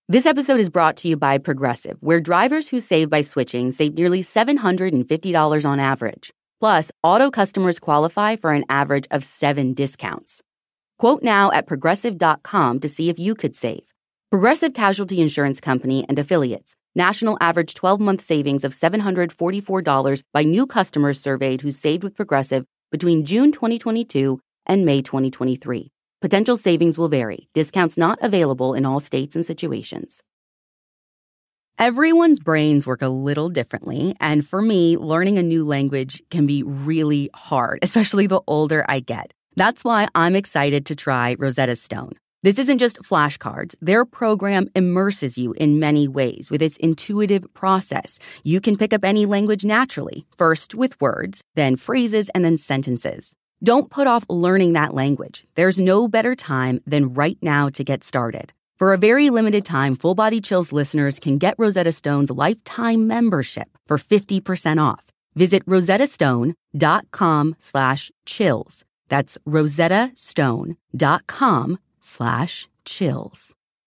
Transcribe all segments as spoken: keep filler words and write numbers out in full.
This episode is brought to you by Progressive, where drivers who save by switching save nearly seven hundred fifty dollars on average. Plus, auto customers qualify for an average of seven discounts. Quote now at progressive dot com to see if you could save. Progressive Casualty Insurance Company and Affiliates. National average twelve-month savings of seven hundred forty-four dollars by new customers surveyed who saved with Progressive between June twenty twenty-two and May twenty twenty-three. Potential savings will vary. Discounts not available in all states and situations. Everyone's brains work a little differently, and for me, learning a new language can be really hard, especially the older I get. That's why I'm excited to try Rosetta Stone. This isn't just flashcards. Their program immerses you in many ways with its intuitive process. You can pick up any language naturally, first with words, then phrases, and then sentences. Don't put off learning that language. There's no better time than right now to get started. For a very limited time, Full Body Chills listeners can get Rosetta Stone's lifetime membership for fifty percent off. Visit rosettastone.com slash chills. That's rosettastone.com slash chills.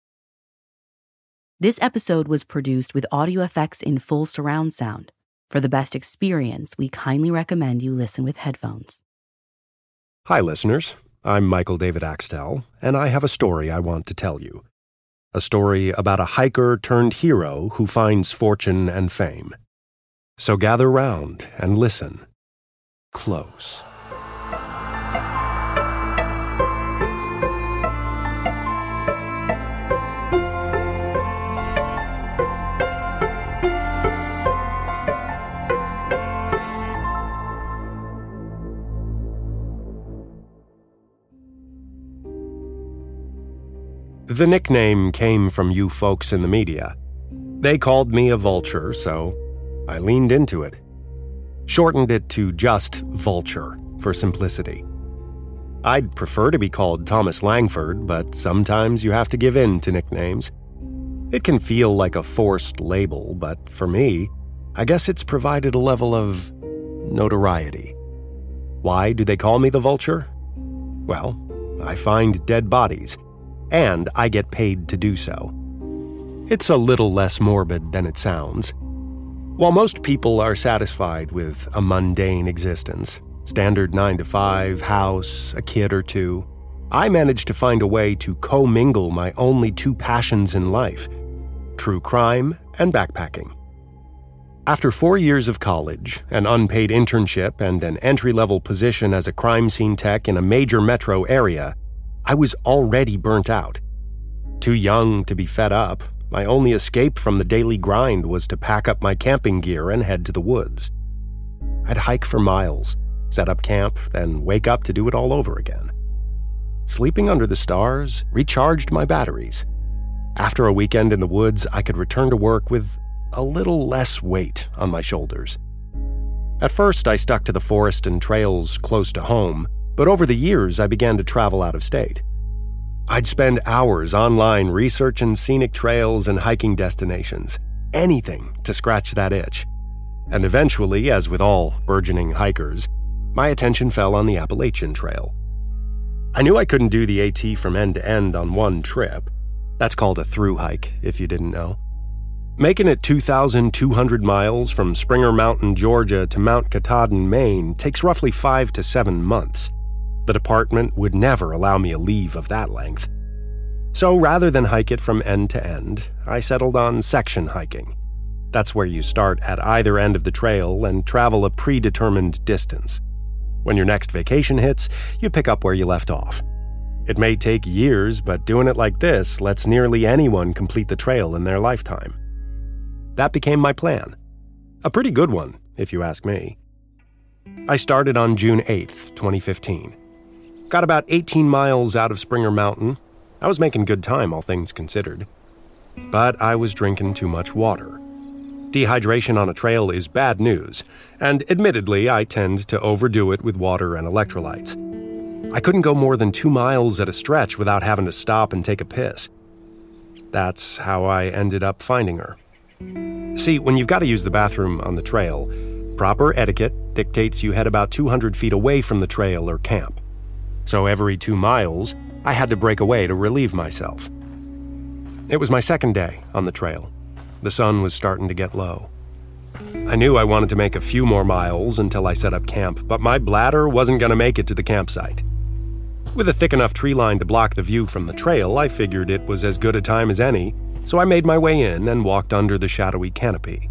This episode was produced with audio effects in full surround sound. For the best experience, we kindly recommend you listen with headphones. Hi, listeners. I'm Michael David Axtell, and I have a story I want to tell you. A story about a hiker turned hero who finds fortune and fame. So gather round and listen close. The nickname came from you folks in the media. They called me a vulture, so I leaned into it. Shortened it to just Vulture for simplicity. I'd prefer to be called Thomas Langford, but sometimes you have to give in to nicknames. It can feel like a forced label, but for me, I guess it's provided a level of notoriety. Why do they call me the Vulture? Well, I find dead bodies, and I get paid to do so. It's a little less morbid than it sounds. While most people are satisfied with a mundane existence, standard nine to five, house, a kid or two, I managed to find a way to commingle my only two passions in life, true crime and backpacking. After four years of college, an unpaid internship, and an entry-level position as a crime scene tech in a major metro area, I was already burnt out. Too young to be fed up, my only escape from the daily grind was to pack up my camping gear and head to the woods. I'd hike for miles, set up camp, then wake up to do it all over again. Sleeping under the stars recharged my batteries. After a weekend in the woods, I could return to work with a little less weight on my shoulders. At first, I stuck to the forest and trails close to home, but over the years, I began to travel out of state. I'd spend hours online researching scenic trails and hiking destinations, anything to scratch that itch. And eventually, as with all burgeoning hikers, my attention fell on the Appalachian Trail. I knew I couldn't do the AT from end to end on one trip. That's called a through hike, if you didn't know. Making it two thousand two hundred miles from Springer Mountain, Georgia to Mount Katahdin, Maine takes roughly five to seven months. The department would never allow me a leave of that length. So rather than hike it from end to end, I settled on section hiking. That's where you start at either end of the trail and travel a predetermined distance. When your next vacation hits, you pick up where you left off. It may take years, but doing it like this lets nearly anyone complete the trail in their lifetime. That became my plan. A pretty good one, if you ask me. I started on June eighth, twenty fifteen. Got about eighteen miles out of Springer Mountain. I was making good time, all things considered. But I was drinking too much water. Dehydration on a trail is bad news, and admittedly, I tend to overdo it with water and electrolytes. I couldn't go more than two miles at a stretch without having to stop and take a piss. That's how I ended up finding her. See, when you've got to use the bathroom on the trail, proper etiquette dictates you head about two hundred feet away from the trail or camp. So every two miles, I had to break away to relieve myself. It was my second day on the trail. The sun was starting to get low. I knew I wanted to make a few more miles until I set up camp, but my bladder wasn't going to make it to the campsite. With a thick enough tree line to block the view from the trail, I figured it was as good a time as any, so I made my way in and walked under the shadowy canopy.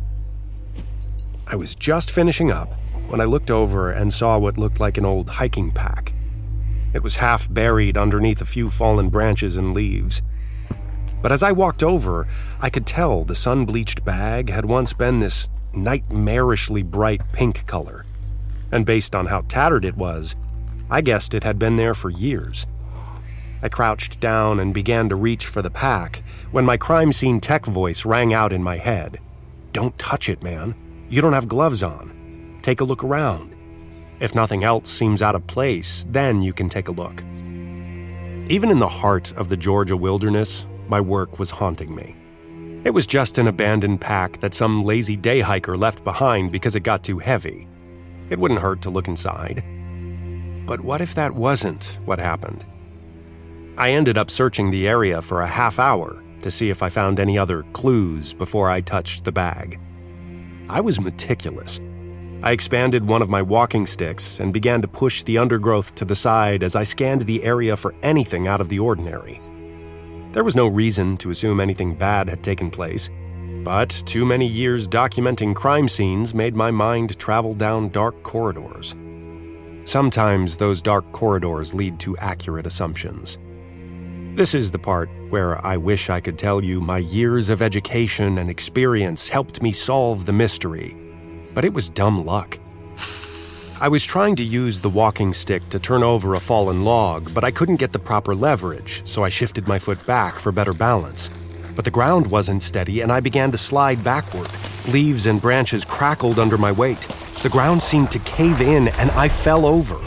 I was just finishing up when I looked over and saw what looked like an old hiking pack. It was half buried underneath a few fallen branches and leaves. But as I walked over, I could tell the sun-bleached bag had once been this nightmarishly bright pink color. And based on how tattered it was, I guessed it had been there for years. I crouched down and began to reach for the pack when my crime scene tech voice rang out in my head. "Don't touch it, man. You don't have gloves on. Take a look around. If nothing else seems out of place, then you can take a look." Even in the heart of the Georgia wilderness, my work was haunting me. It was just an abandoned pack that some lazy day hiker left behind because it got too heavy. It wouldn't hurt to look inside. But what if that wasn't what happened? I ended up searching the area for a half hour to see if I found any other clues before I touched the bag. I was meticulous. I expanded one of my walking sticks and began to push the undergrowth to the side as I scanned the area for anything out of the ordinary. There was no reason to assume anything bad had taken place, but too many years documenting crime scenes made my mind travel down dark corridors. Sometimes those dark corridors lead to accurate assumptions. This is the part where I wish I could tell you my years of education and experience helped me solve the mystery, but it was dumb luck. I was trying to use the walking stick to turn over a fallen log, but I couldn't get the proper leverage, so I shifted my foot back for better balance. But the ground wasn't steady, and I began to slide backward. Leaves and branches crackled under my weight. The ground seemed to cave in, and I fell over.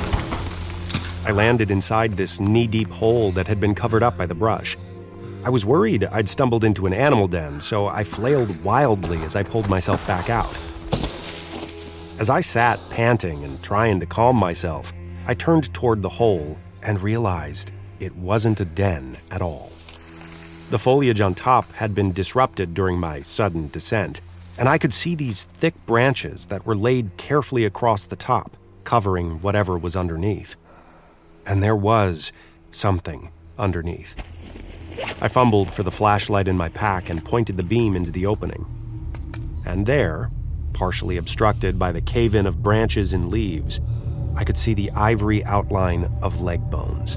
I landed inside this knee-deep hole that had been covered up by the brush. I was worried I'd stumbled into an animal den, so I flailed wildly as I pulled myself back out. As I sat panting and trying to calm myself, I turned toward the hole and realized it wasn't a den at all. The foliage on top had been disrupted during my sudden descent, and I could see these thick branches that were laid carefully across the top, covering whatever was underneath. And there was something underneath. I fumbled for the flashlight in my pack and pointed the beam into the opening. And there, partially obstructed by the cave-in of branches and leaves, I could see the ivory outline of leg bones.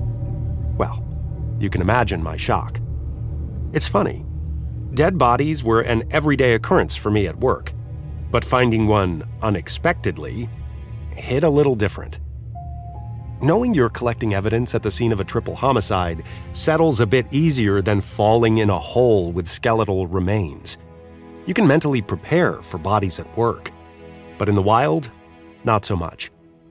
Well, you can imagine my shock. It's funny. Dead bodies were an everyday occurrence for me at work, but finding one unexpectedly hit a little different. Knowing you're collecting evidence at the scene of a triple homicide settles a bit easier than falling in a hole with skeletal remains. You can mentally prepare for bodies at work, but in the wild, not so much.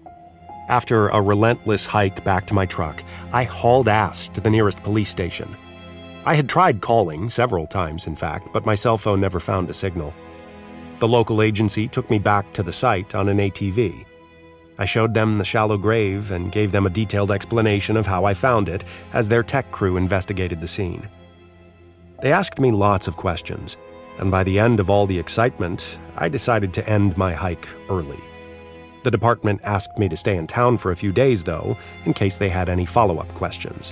After a relentless hike back to my truck, I hauled ass to the nearest police station. I had tried calling several times, in fact, but my cell phone never found a signal. The local agency took me back to the site on an A T V. I showed them the shallow grave and gave them a detailed explanation of how I found it as their tech crew investigated the scene. They asked me lots of questions, and by the end of all the excitement, I decided to end my hike early. The department asked me to stay in town for a few days, though, in case they had any follow-up questions.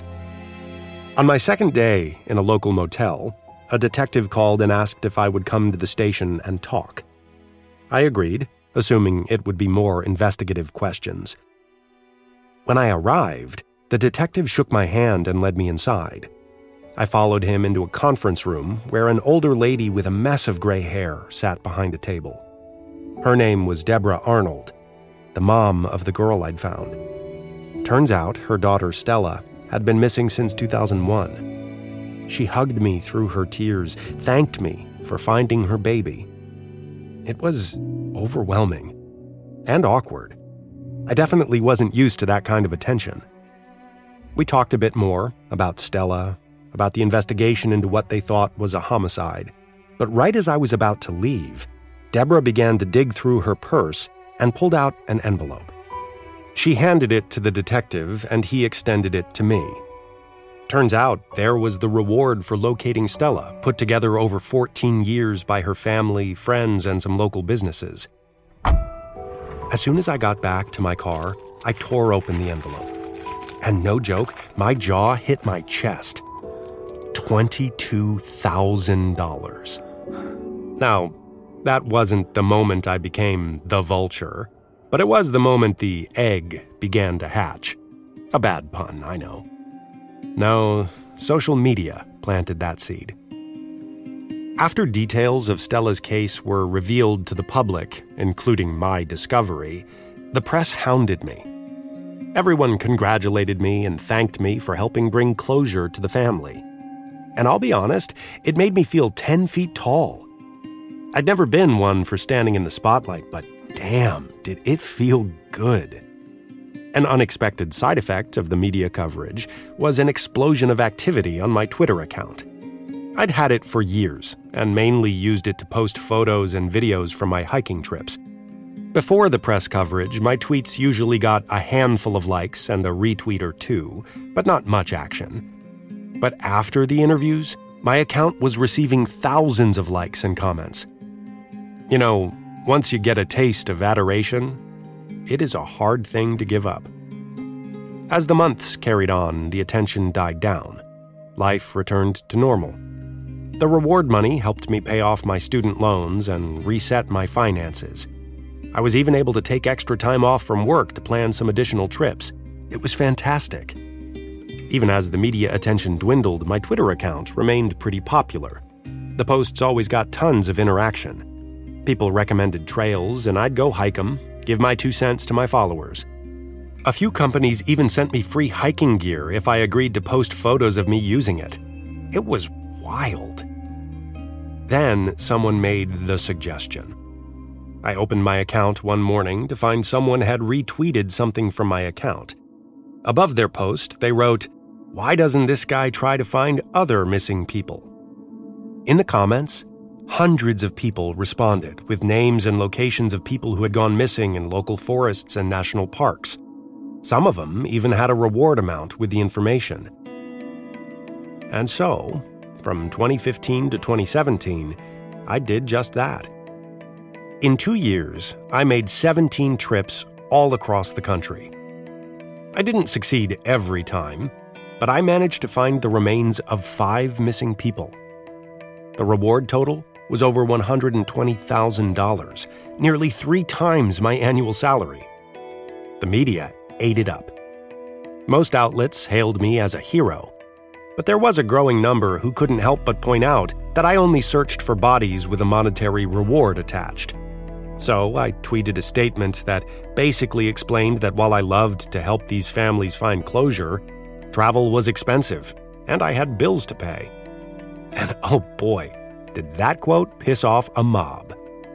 On my second day in a local motel, a detective called and asked if I would come to the station and talk. I agreed, assuming it would be more investigative questions. When I arrived, the detective shook my hand and led me inside. I followed him into a conference room where an older lady with a mess of gray hair sat behind a table. Her name was Deborah Arnold, the mom of the girl I'd found. Turns out her daughter Stella had been missing since two thousand one. She hugged me through her tears, thanked me for finding her baby. It was overwhelming and awkward. I definitely wasn't used to that kind of attention. We talked a bit more about Stella, about the investigation into what they thought was a homicide. But right as I was about to leave, Deborah began to dig through her purse and pulled out an envelope. She handed it to the detective, and he extended it to me. Turns out there was the reward for locating Stella, put together over fourteen years by her family, friends, and some local businesses. As soon as I got back to my car, I tore open the envelope. And no joke, my jaw hit my chest. twenty-two thousand dollars. Now, that wasn't the moment I became the vulture, but it was the moment the egg began to hatch. A bad pun, I know. No, social media planted that seed. After details of Stella's case were revealed to the public, including my discovery, the press hounded me. Everyone congratulated me and thanked me for helping bring closure to the family. And I'll be honest, it made me feel ten feet tall. I'd never been one for standing in the spotlight, but damn, did it feel good. An unexpected side effect of the media coverage was an explosion of activity on my Twitter account. I'd had it for years and mainly used it to post photos and videos from my hiking trips. Before the press coverage, my tweets usually got a handful of likes and a retweet or two, but not much action. But after the interviews, my account was receiving thousands of likes and comments. You know, once you get a taste of adoration, it is a hard thing to give up. As the months carried on, the attention died down. Life returned to normal. The reward money helped me pay off my student loans and reset my finances. I was even able to take extra time off from work to plan some additional trips. It was fantastic. Even as the media attention dwindled, my Twitter account remained pretty popular. The posts always got tons of interaction. People recommended trails, and I'd go hike them, give my two cents to my followers. A few companies even sent me free hiking gear if I agreed to post photos of me using it. It was wild. Then someone made the suggestion. I opened my account one morning to find someone had retweeted something from my account. Above their post, they wrote, "Why doesn't this guy try to find other missing people?" In the comments, hundreds of people responded with names and locations of people who had gone missing in local forests and national parks. Some of them even had a reward amount with the information. And so, from twenty fifteen to twenty seventeen, I did just that. In two years, I made seventeen trips all across the country. I didn't succeed every time, but I managed to find the remains of five missing people. The reward total was over one hundred twenty thousand dollars, nearly three times my annual salary. The media ate it up. Most outlets hailed me as a hero, but there was a growing number who couldn't help but point out that I only searched for bodies with a monetary reward attached. So I tweeted a statement that basically explained that while I loved to help these families find closure, travel was expensive, and I had bills to pay. And oh boy, did that quote piss off a mob.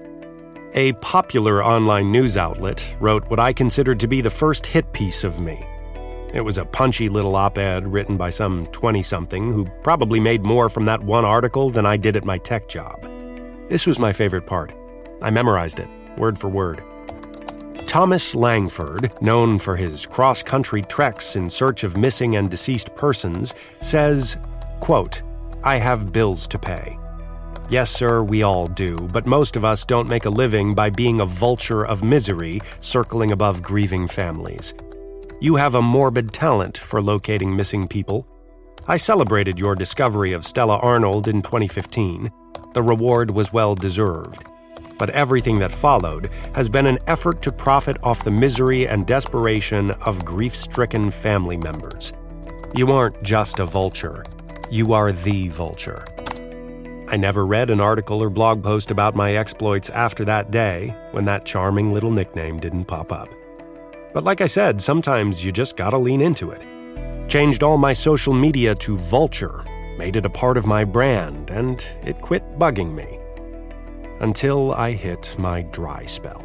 A popular online news outlet wrote what I considered to be the first hit piece of me. It was a punchy little op-ed written by some twenty-something who probably made more from that one article than I did at my tech job. This was my favorite part. I memorized it, word for word. Thomas Langford, known for his cross-country treks in search of missing and deceased persons, says, quote, "I have bills to pay. Yes, sir, we all do, but most of us don't make a living by being a vulture of misery circling above grieving families. You have a morbid talent for locating missing people. I celebrated your discovery of Stella Arnold in twenty fifteen. The reward was well deserved. But everything that followed has been an effort to profit off the misery and desperation of grief-stricken family members. You aren't just a vulture. You are the vulture." I never read an article or blog post about my exploits after that day when that charming little nickname didn't pop up. But like I said, sometimes you just gotta lean into it. Changed all my social media to vulture, made it a part of my brand, and it quit bugging me. Until I hit my dry spell.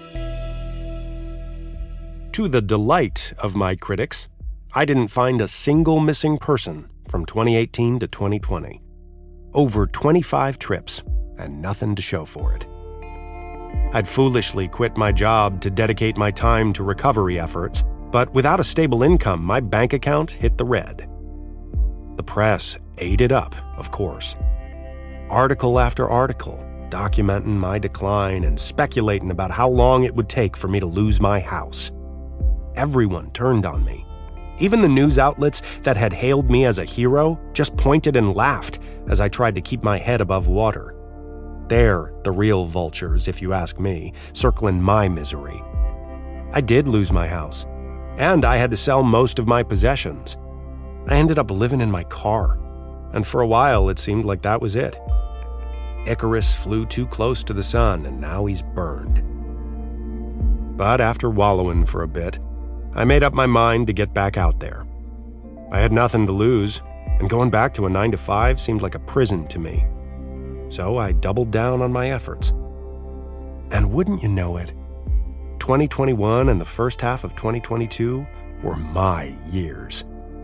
To the delight of my critics, I didn't find a single missing person from twenty eighteen to twenty twenty. Over twenty-five trips, and nothing to show for it. I'd foolishly quit my job to dedicate my time to recovery efforts, but without a stable income, my bank account hit the red. The press ate it up, of course. Article after article, documenting my decline and speculating about how long it would take for me to lose my house. Everyone turned on me. Even the news outlets that had hailed me as a hero just pointed and laughed as I tried to keep my head above water. They're the real vultures, if you ask me, circling my misery. I did lose my house, and I had to sell most of my possessions. I ended up living in my car, and for a while it seemed like that was it. Icarus flew too close to the sun, and now he's burned. But after wallowing for a bit, I made up my mind to get back out there. I had nothing to lose, and going back to a nine to five seemed like a prison to me. So I doubled down on my efforts. And wouldn't you know it, twenty twenty-one and the first half of twenty twenty-two were my years.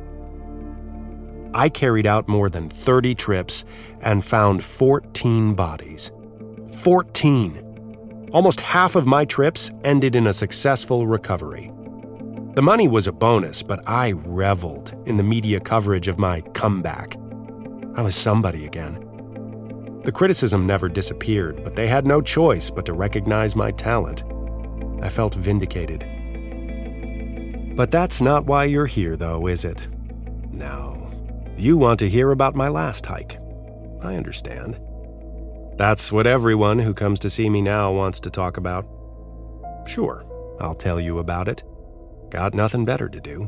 I carried out more than thirty trips and found fourteen bodies. fourteen! Almost half of my trips ended in a successful recovery. The money was a bonus, but I reveled in the media coverage of my comeback. I was somebody again. The criticism never disappeared, but they had no choice but to recognize my talent. I felt vindicated. But that's not why you're here, though, is it? No. You want to hear about my last hike. I understand. That's what everyone who comes to see me now wants to talk about. Sure, I'll tell you about it. Got nothing better to do.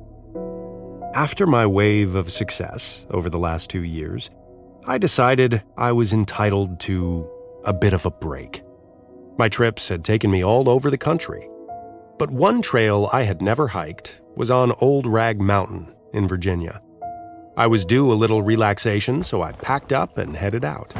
After my wave of success over the last two years, I decided I was entitled to a bit of a break. My trips had taken me all over the country, but one trail I had never hiked was on Old Rag Mountain in Virginia. I was due a little relaxation, so I packed up and headed out.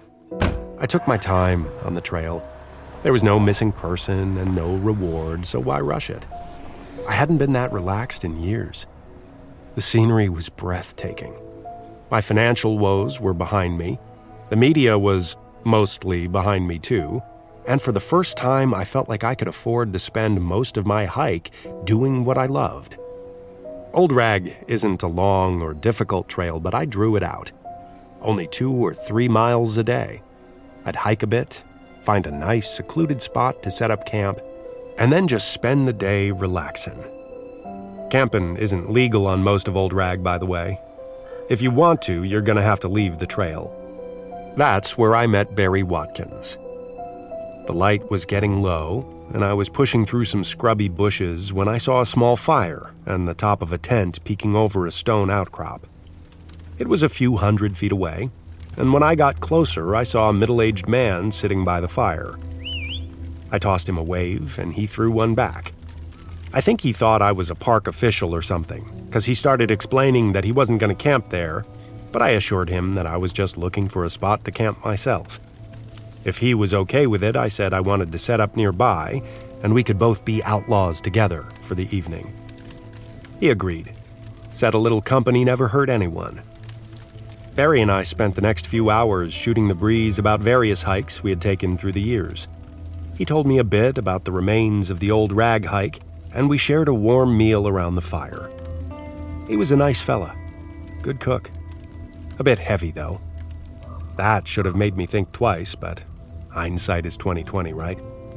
I took my time on the trail. There was no missing person and no reward, so why rush it? I hadn't been that relaxed in years. The scenery was breathtaking. My financial woes were behind me. The media was mostly behind me too. And for the first time, I felt like I could afford to spend most of my hike doing what I loved. Old Rag isn't a long or difficult trail, but I drew it out. Only two or three miles a day. I'd hike a bit, find a nice secluded spot to set up camp, and then just spend the day relaxing. Camping isn't legal on most of Old Rag, by the way. If you want to, you're going to have to leave the trail. That's where I met Barry Watkins. The light was getting low, and I was pushing through some scrubby bushes when I saw a small fire and the top of a tent peeking over a stone outcrop. It was a few hundred feet away, and when I got closer, I saw a middle-aged man sitting by the fire. I tossed him a wave, and he threw one back. I think he thought I was a park official or something, because he started explaining that he wasn't going to camp there, but I assured him that I was just looking for a spot to camp myself. If he was okay with it, I said I wanted to set up nearby, and we could both be outlaws together for the evening. He agreed. Said a little company never hurt anyone. Barry and I spent the next few hours shooting the breeze about various hikes we had taken through the years. He told me a bit about the remains of the Old Rag hike, and we shared a warm meal around the fire. He was a nice fella. Good cook. A bit heavy, though. That should have made me think twice, but hindsight is twenty twenty, right?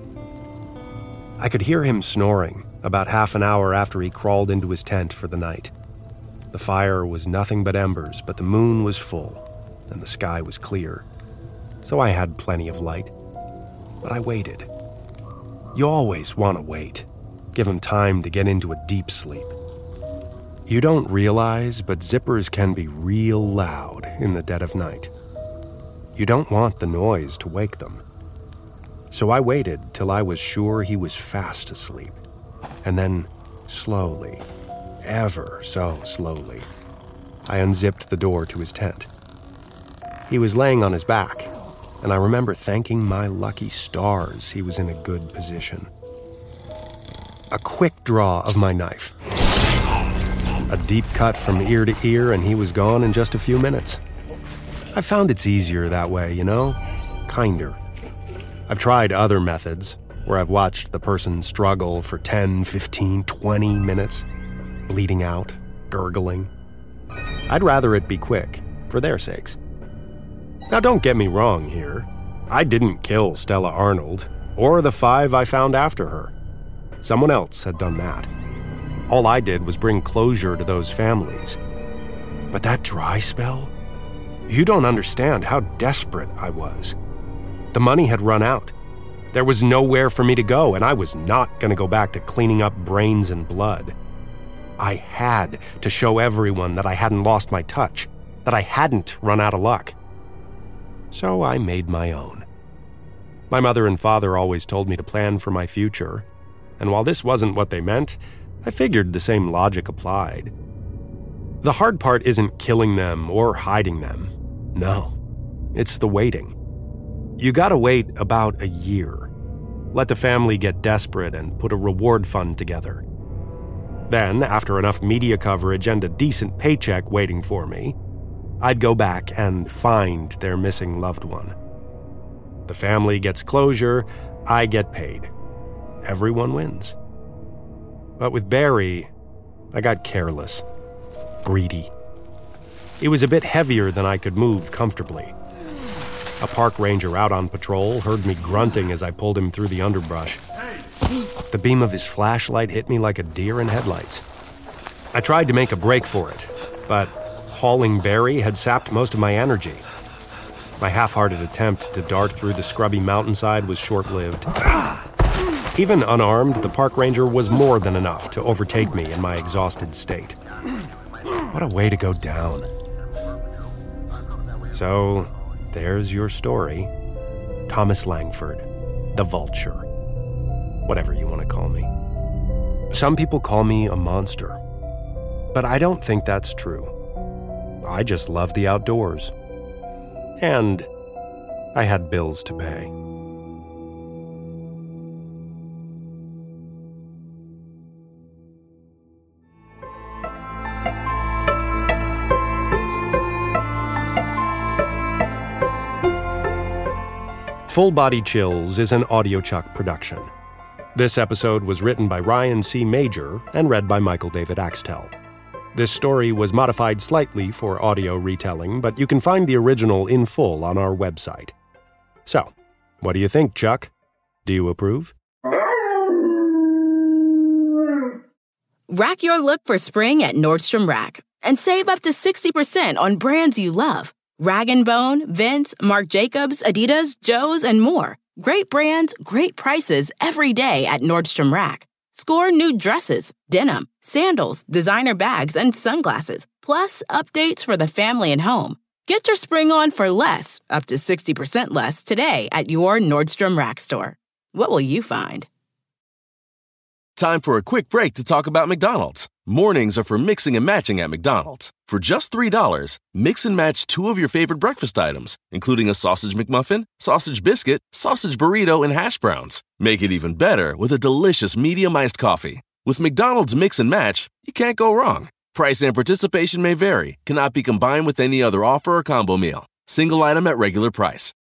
I could hear him snoring about half an hour after he crawled into his tent for the night. The fire was nothing but embers, but the moon was full, and the sky was clear, so I had plenty of light. But I waited. You always want to wait. Give him time to get into a deep sleep. You don't realize, but zippers can be real loud in the dead of night. You don't want the noise to wake them. So I waited till I was sure he was fast asleep, and then slowly, ever so slowly, I unzipped the door to his tent. He was laying on his back, and I remember thanking my lucky stars he was in a good position. A quick draw of my knife. A deep cut from ear to ear, and he was gone in just a few minutes. I found it's easier that way, you know? Kinder. I've tried other methods, where I've watched the person struggle for ten, fifteen, twenty minutes, bleeding out, gurgling. I'd rather it be quick, for their sakes. Now don't get me wrong here. I didn't kill Stella Arnold, or the five I found after her. Someone else had done that. All I did was bring closure to those families. But that dry spell? You don't understand how desperate I was. The money had run out. There was nowhere for me to go, and I was not going to go back to cleaning up brains and blood. I had to show everyone that I hadn't lost my touch, that I hadn't run out of luck. So I made my own. My mother and father always told me to plan for my future, and while this wasn't what they meant, I figured the same logic applied. The hard part isn't killing them or hiding them. No, it's the waiting. You gotta wait about a year. Let the family get desperate and put a reward fund together. Then, after enough media coverage and a decent paycheck waiting for me, I'd go back and find their missing loved one. The family gets closure, I get paid. Everyone wins. But with Barry, I got careless, greedy. It was a bit heavier than I could move comfortably. A park ranger out on patrol heard me grunting as I pulled him through the underbrush. The beam of his flashlight hit me like a deer in headlights. I tried to make a break for it, but hauling Barry had sapped most of my energy. My half-hearted attempt to dart through the scrubby mountainside was short-lived. Even unarmed, the park ranger was more than enough to overtake me in my exhausted state. What a way to go down. So, there's your story. Thomas Langford, the Vulture. Whatever you want to call me. Some people call me a monster, but I don't think that's true. I just love the outdoors. And I had bills to pay. Full Body Chills is an AudioChuck production. This episode was written by Ryan C. Major and read by Michael David Axtell. This story was modified slightly for audio retelling, but you can find the original in full on our website. So, what do you think, Chuck? Do you approve? Rack your look for spring at Nordstrom Rack and save up to sixty percent on brands you love. Rag and Bone, Vince, Marc Jacobs, Adidas, Joe's, and more. Great brands, great prices every day at Nordstrom Rack. Score new dresses, denim, sandals, designer bags, and sunglasses, plus updates for the family and home. Get your spring on for less, up to sixty percent less, today at your Nordstrom Rack store. What will you find? Time for a quick break to talk about McDonald's. Mornings are for mixing and matching at McDonald's. For just three dollars, mix and match two of your favorite breakfast items, including a sausage McMuffin, sausage biscuit, sausage burrito, and hash browns. Make it even better with a delicious medium iced coffee. With McDonald's Mix and Match, you can't go wrong. Price and participation may vary, cannot be combined with any other offer or combo meal. Single item at regular price.